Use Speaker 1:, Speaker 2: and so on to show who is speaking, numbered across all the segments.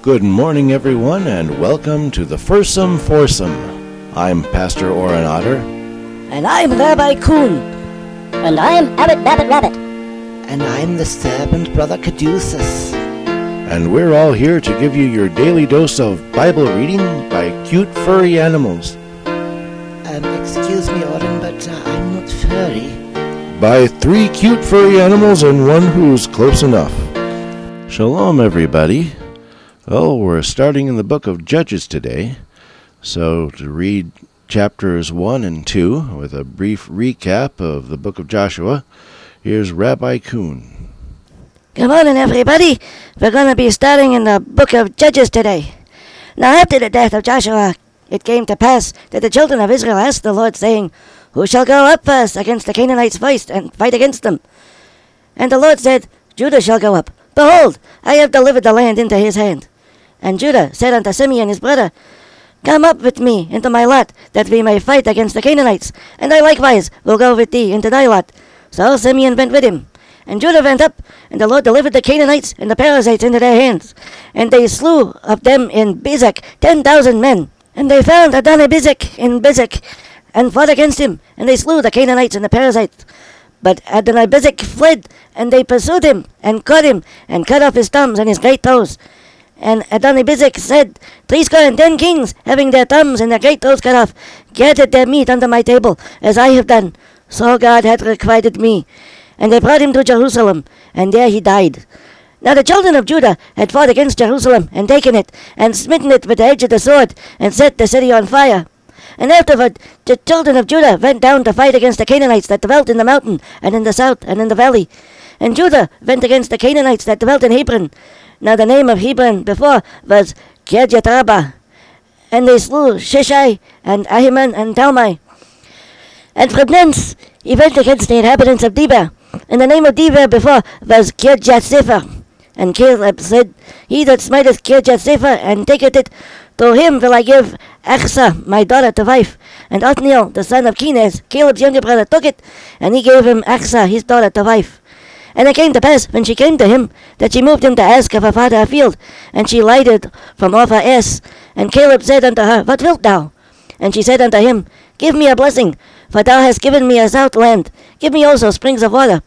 Speaker 1: Good morning, everyone, and welcome to the Fursome Foursome. I'm Pastor Oren Otter.
Speaker 2: And I'm Rabbi Kuhn.
Speaker 3: And I'm Abbot Babbitt Rabbit.
Speaker 4: And I'm the servant Brother Caduceus.
Speaker 1: And we're all here to give you your daily dose of Bible reading by cute furry animals.
Speaker 4: Excuse me, Oren, but I'm not furry.
Speaker 1: By 3 cute furry animals and one who's close enough. Shalom, everybody. Well, we're starting in the book of Judges today. So to read chapters 1 and 2 with a brief recap of the book of Joshua, here's Rabbi Kuhn.
Speaker 2: Good morning, everybody. We're going to be starting in the book of Judges today. Now, after the death of Joshua, it came to pass that the children of Israel asked the Lord, saying, Who shall go up first against the Canaanites first and fight against them? And the Lord said, Judah shall go up. Behold, I have delivered the land into his hand. And Judah said unto Simeon his brother, Come up with me into my lot, that we may fight against the Canaanites, and I likewise will go with thee into thy lot. So Simeon went with him. And Judah went up, and the Lord delivered the Canaanites and the Perizzites into their hands. And they slew of them in Bezek 10,000 men. And they found Adonibezek in Bezek, and fought against him, and they slew the Canaanites and the Perizzites. But Adonibezek fled, and they pursued him, and caught him, and cut off his thumbs and his great toes. And Adonibezek said, 70 kings, having their thumbs and their great toes cut off, gathered their meat under my table, as I have done. So God had requited me. And they brought him to Jerusalem, and there he died. Now the children of Judah had fought against Jerusalem, and taken it, and smitten it with the edge of the sword, and set the city on fire. And afterward the children of Judah went down to fight against the Canaanites that dwelt in the mountain, and in the south, and in the valley. And Judah went against the Canaanites that dwelt in Hebron. Now the name of Hebron before was Kirjath-Arba. And they slew Sheshai, and Ahiman, and Talmai. And from thence he went against the inhabitants of Debir. And the name of Debir before was Kirjath-Sepher. And Caleb said, He that smiteth Kirjath-Sepher, and taketh it, to him will I give Achsah my daughter to wife. And Othniel the son of Kenaz, Caleb's younger brother, took it, and he gave him Achsah his daughter to wife. And it came to pass, when she came to him, that she moved him to ask of her father a field, and she lighted from off her ass. And Caleb said unto her, What wilt thou? And she said unto him, Give me a blessing, for thou hast given me a south land. Give me also springs of water.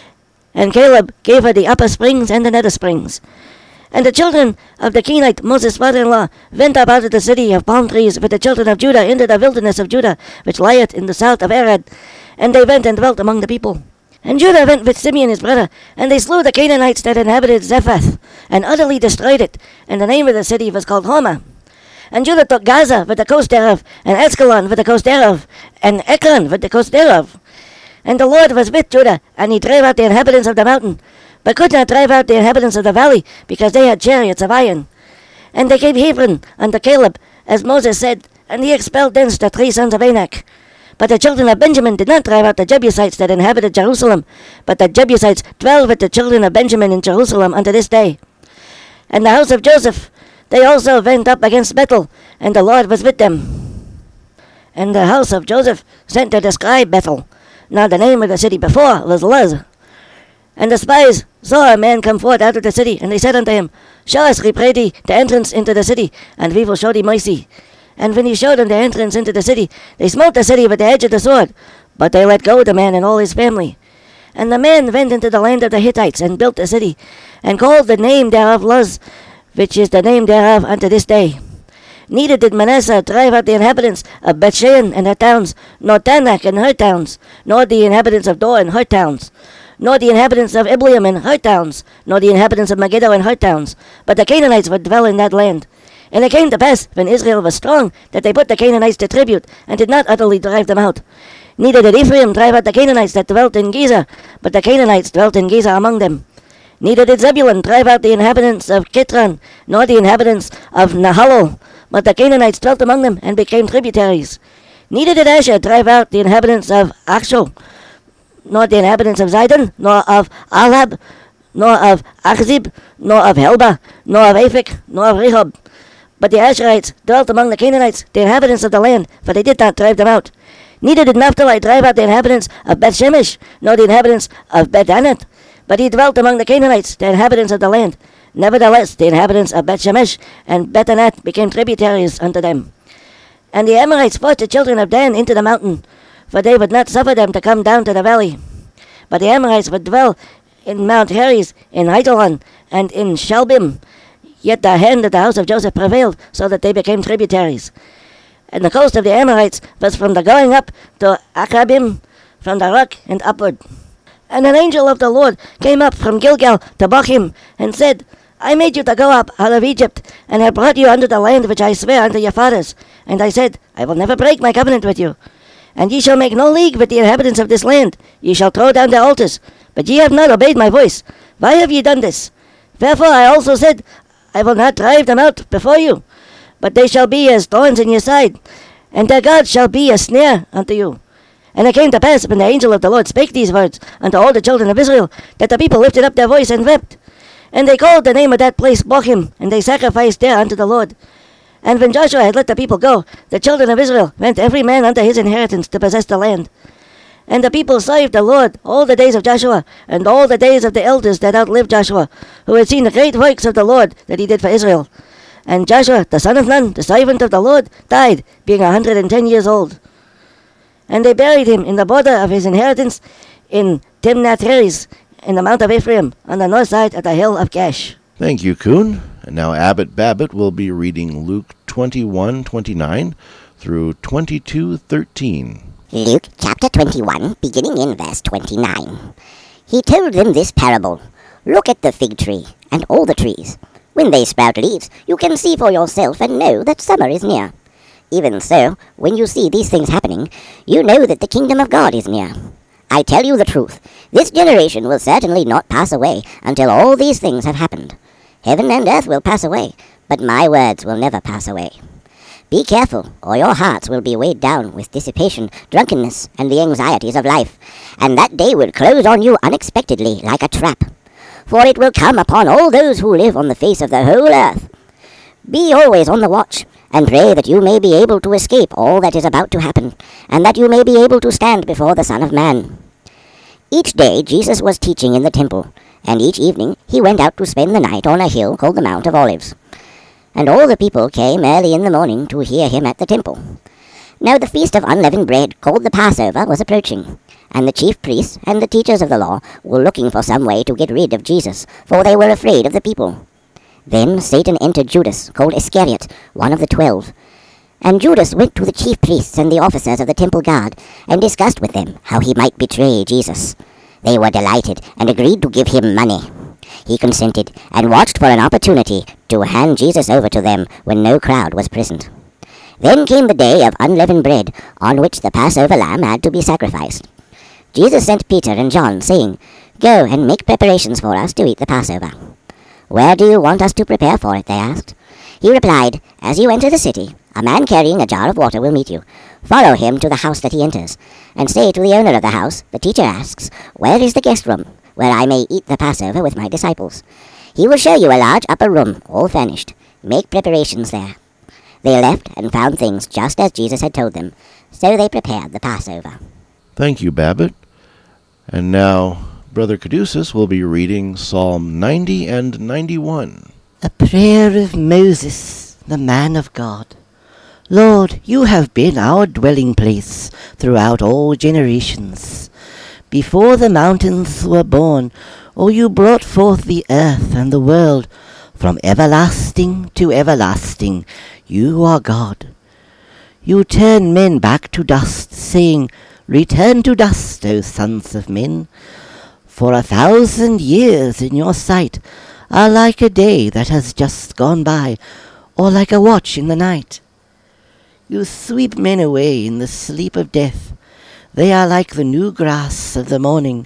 Speaker 2: And Caleb gave her the upper springs and the nether springs. And the children of the Kenite, Moses' father-in-law, went up out of the city of palm trees with the children of Judah into the wilderness of Judah, which lieth in the south of Arad. And they went and dwelt among the people. And Judah went with Simeon his brother, and they slew the Canaanites that inhabited Zephath, and utterly destroyed it. And the name of the city was called Hormah. And Judah took Gaza with the coast thereof, and Askelon with the coast thereof, and Ekron with the coast thereof. And the Lord was with Judah, and he drave out the inhabitants of the mountain, but could not drive out the inhabitants of the valley, because they had chariots of iron. And they gave Hebron unto Caleb, as Moses said, and he expelled thence the 3 sons of Anak. But the children of Benjamin did not drive out the Jebusites that inhabited Jerusalem, but the Jebusites dwell with the children of Benjamin in Jerusalem unto this day. And the house of Joseph, they also went up against Bethel, and the Lord was with them. And the house of Joseph sent to describe Bethel. Now the name of the city before was Luz. And the spies saw a man come forth out of the city, and they said unto him, Show us, we pray thee, the entrance into the city, and we will show thee mercy. And when he showed them the entrance into the city, they smote the city with the edge of the sword, but they let go the man and all his family. And the man went into the land of the Hittites, and built the city, and called the name thereof Luz, which is the name thereof unto this day. Neither did Manasseh drive out the inhabitants of Bethshean and her towns, nor Tanakh and her towns, nor the inhabitants of Dor and her towns, nor the inhabitants of Ibleam and her towns, nor the inhabitants of Megiddo and her towns, but the Canaanites would dwell in that land. And it came to pass, when Israel was strong, that they put the Canaanites to tribute, and did not utterly drive them out. Neither did Ephraim drive out the Canaanites that dwelt in Gezer, but the Canaanites dwelt in Gezer among them. Neither did Zebulun drive out the inhabitants of Kitron, nor the inhabitants of Nahalol, but the Canaanites dwelt among them, and became tributaries. Neither did Asher drive out the inhabitants of Achshol, nor the inhabitants of Zidon, nor of Alab, nor of Achzib, nor of Helba, nor of Aphek, nor of Rehob. But the Asherites dwelt among the Canaanites, the inhabitants of the land, for they did not drive them out. Neither did Naphtali drive out the inhabitants of Beth-Shemesh, nor the inhabitants of Beth-Anath, but he dwelt among the Canaanites, the inhabitants of the land. Nevertheless, the inhabitants of Bethshemesh and Bethanath became tributaries unto them. And the Amorites forced the children of Dan into the mountain, for they would not suffer them to come down to the valley. But the Amorites would dwell in Mount Heres, in Heitalon, and in Shalbim. Yet the hand of the house of Joseph prevailed, so that they became tributaries. And the coast of the Amorites was from the going up to Akrabim, from the rock and upward. And an angel of the Lord came up from Gilgal to Bochim, and said, I made you to go up out of Egypt, and have brought you unto the land which I swear unto your fathers. And I said, I will never break my covenant with you. And ye shall make no league with the inhabitants of this land. Ye shall throw down their altars. But ye have not obeyed my voice. Why have ye done this? Therefore I also said, I will not drive them out before you, but they shall be as thorns in your side, and their God shall be a snare unto you. And it came to pass, when the angel of the Lord spake these words unto all the children of Israel, that the people lifted up their voice and wept. And they called the name of that place Bochim, and they sacrificed there unto the Lord. And when Joshua had let the people go, the children of Israel went every man unto his inheritance to possess the land. And the people served the Lord all the days of Joshua, and all the days of the elders that outlived Joshua, who had seen the great works of the Lord that he did for Israel. And Joshua, the son of Nun, the servant of the Lord, died, being 110 years old. And they buried him in the border of his inheritance in Timnath-Heres, in the Mount of Ephraim, on the north side of the hill of Gash.
Speaker 1: Thank you, Kuhn. And now Abbot Babbitt will be reading Luke 21:29 through 22:13.
Speaker 3: Luke chapter 21, beginning in verse 29. He told them this parable. Look at the fig tree and all the trees. When they sprout leaves, you can see for yourself and know that summer is near. Even so, when you see these things happening, you know that the kingdom of God is near. I tell you the truth, this generation will certainly not pass away until all these things have happened. Heaven and earth will pass away, but my words will never pass away. Be careful, or your hearts will be weighed down with dissipation, drunkenness, and the anxieties of life, and that day will close on you unexpectedly like a trap. For it will come upon all those who live on the face of the whole earth. Be always on the watch, and pray that you may be able to escape all that is about to happen, and that you may be able to stand before the Son of Man. Each day Jesus was teaching in the temple, and each evening he went out to spend the night on a hill called the Mount of Olives. And all the people came early in the morning to hear him at the temple. Now the feast of unleavened bread, called the Passover, was approaching, and the chief priests and the teachers of the law were looking for some way to get rid of Jesus, for they were afraid of the people. Then Satan entered Judas, called Iscariot, one of the 12. And Judas went to the chief priests and the officers of the temple guard, and discussed with them how he might betray Jesus. They were delighted, and agreed to give him money. He consented, and watched for an opportunity to hand Jesus over to them when no crowd was present. Then came the day of unleavened bread, on which the Passover lamb had to be sacrificed. Jesus sent Peter and John, saying, Go and make preparations for us to eat the Passover. Where do you want us to prepare for it? They asked. He replied, As you enter the city, a man carrying a jar of water will meet you. Follow him to the house that he enters, and say to the owner of the house, The teacher asks, Where is the guest room, where I may eat the Passover with my disciples? He will show you a large upper room, all furnished. Make preparations there. They left and found things just as Jesus had told them, so they prepared the Passover.
Speaker 1: Thank you, Babbitt. And now Brother Caduceus will be reading Psalm 90 and 91.
Speaker 4: A prayer of Moses, the man of God. Lord, you have been our dwelling place throughout all generations. Before the mountains were born, you brought forth the earth and the world. From everlasting to everlasting, you are God. You turn men back to dust, saying, Return to dust, O sons of men. For 1,000 years in your sight are like a day that has just gone by, or like a watch in the night. You sweep men away in the sleep of death. They are like the new grass of the morning.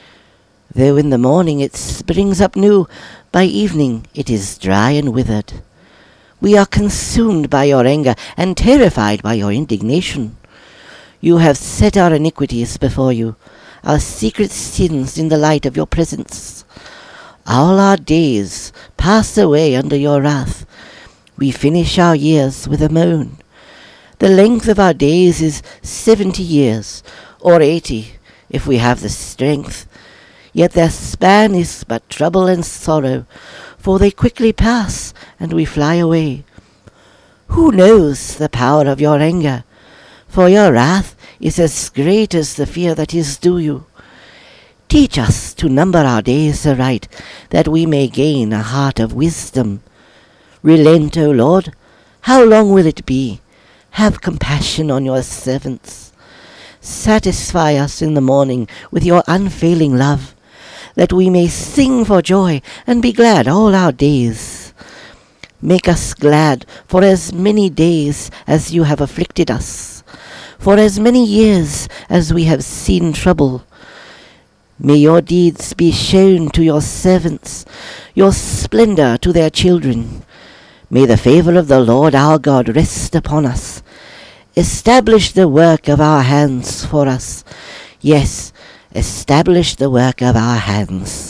Speaker 4: Though in the morning it springs up new, by evening it is dry and withered. We are consumed by your anger and terrified by your indignation. You have set our iniquities before you, our secret sins in the light of your presence. All our days pass away under your wrath. We finish our years with a moan. The length of our days is 70 years, or 80, if we have the strength. Yet their span is but trouble and sorrow, for they quickly pass, and we fly away. Who knows the power of your anger? For your wrath is as great as the fear that is due you. Teach us to number our days aright, that we may gain a heart of wisdom. Relent, O Lord, how long will it be? Have compassion on your servants. Satisfy us in the morning with your unfailing love, that we may sing for joy and be glad all our days. Make us glad for as many days as you have afflicted us, for as many years as we have seen trouble. May your deeds be shown to your servants, your splendor to their children. May the favor of the Lord our God rest upon us. Establish the work of our hands for us. Yes, establish the work of our hands.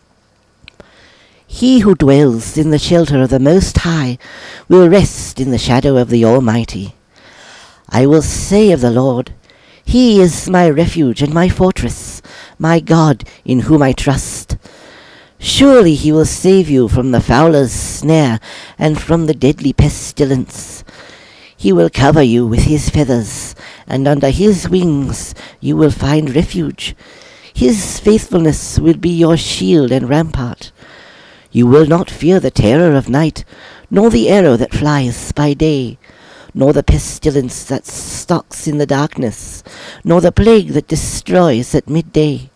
Speaker 4: He who dwells in the shelter of the Most High will rest in the shadow of the Almighty. I will say of the Lord, He is my refuge and my fortress, my God in whom I trust. Surely he will save you from the fowler's snare and from the deadly pestilence. He will cover you with his feathers, and under his wings you will find refuge. His faithfulness will be your shield and rampart. You will not fear the terror of night, nor the arrow that flies by day, nor the pestilence that stalks in the darkness, nor the plague that destroys at midday.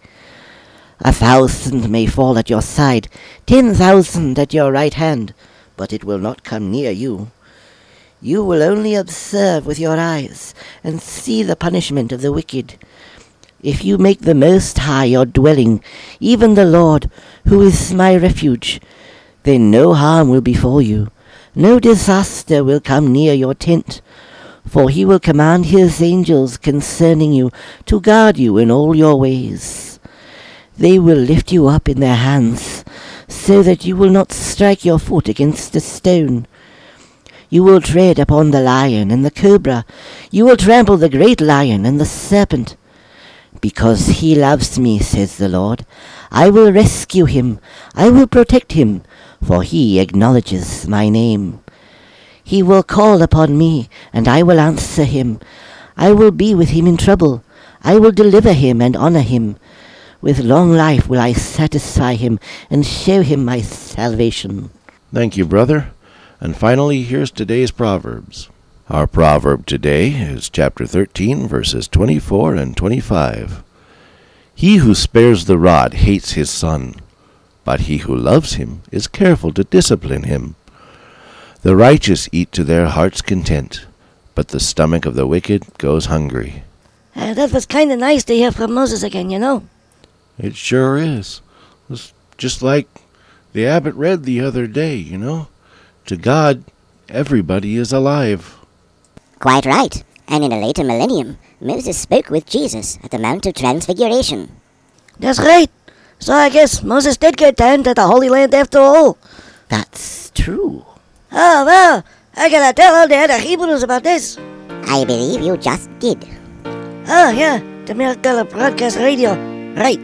Speaker 4: 1,000 may fall at your side, 10,000 at your right hand, but it will not come near you. You will only observe with your eyes, and see the punishment of the wicked. If you make the Most High your dwelling, even the Lord, who is my refuge, then no harm will befall you, no disaster will come near your tent. For he will command his angels concerning you, to guard you in all your ways. They will lift you up in their hands, so that you will not strike your foot against a stone. You will tread upon the lion and the cobra. You will trample the great lion and the serpent. Because he loves me, says the Lord, I will rescue him. I will protect him, for he acknowledges my name. He will call upon me, and I will answer him. I will be with him in trouble. I will deliver him and honor him. With long life will I satisfy him and show him my salvation.
Speaker 1: Thank you, brother. And finally, here's today's Proverbs. Our proverb today is chapter 13, verses 24 and 25. He who spares the rod hates his son, but he who loves him is careful to discipline him. The righteous eat to their heart's content, but the stomach of the wicked goes hungry.
Speaker 2: That was kind of nice to hear from Moses again, you know.
Speaker 1: It sure is. It's just like the abbot read the other day, you know. To God, everybody is alive.
Speaker 3: Quite right. And in a later millennium, Moses spoke with Jesus at the Mount of Transfiguration.
Speaker 2: That's right. So I guess Moses did get down to the Holy Land after all.
Speaker 4: That's true.
Speaker 2: Oh, well, I gotta tell all the other Hebrews about this.
Speaker 3: I believe you just did.
Speaker 2: Oh, yeah, the Miracle of Broadcast Radio. Right.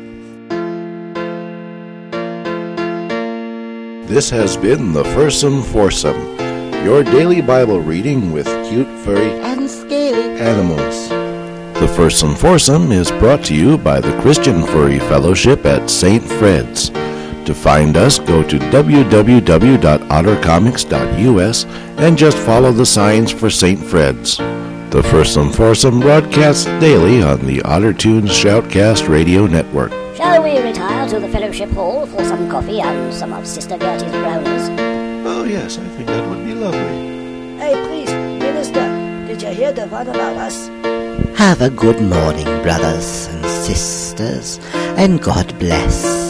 Speaker 1: This has been the Fursome Foursome, your daily Bible reading with cute, furry,
Speaker 4: And scaly
Speaker 1: animals. The Fursome Foursome is brought to you by the Christian Furry Fellowship at St. Fred's. To find us, go to www.ottercomics.us and just follow the signs for St. Fred's. The Fursome Foursome broadcasts daily on the OtterTunes Shoutcast Radio Network.
Speaker 3: Shall we retire to the Fellowship Hall for some coffee and some of Sister Gertie's brownies?
Speaker 1: Oh, yes, I think that would be lovely.
Speaker 2: Hey, please, Minister, did you hear the one about us?
Speaker 4: Have a good morning, brothers and sisters, and God bless.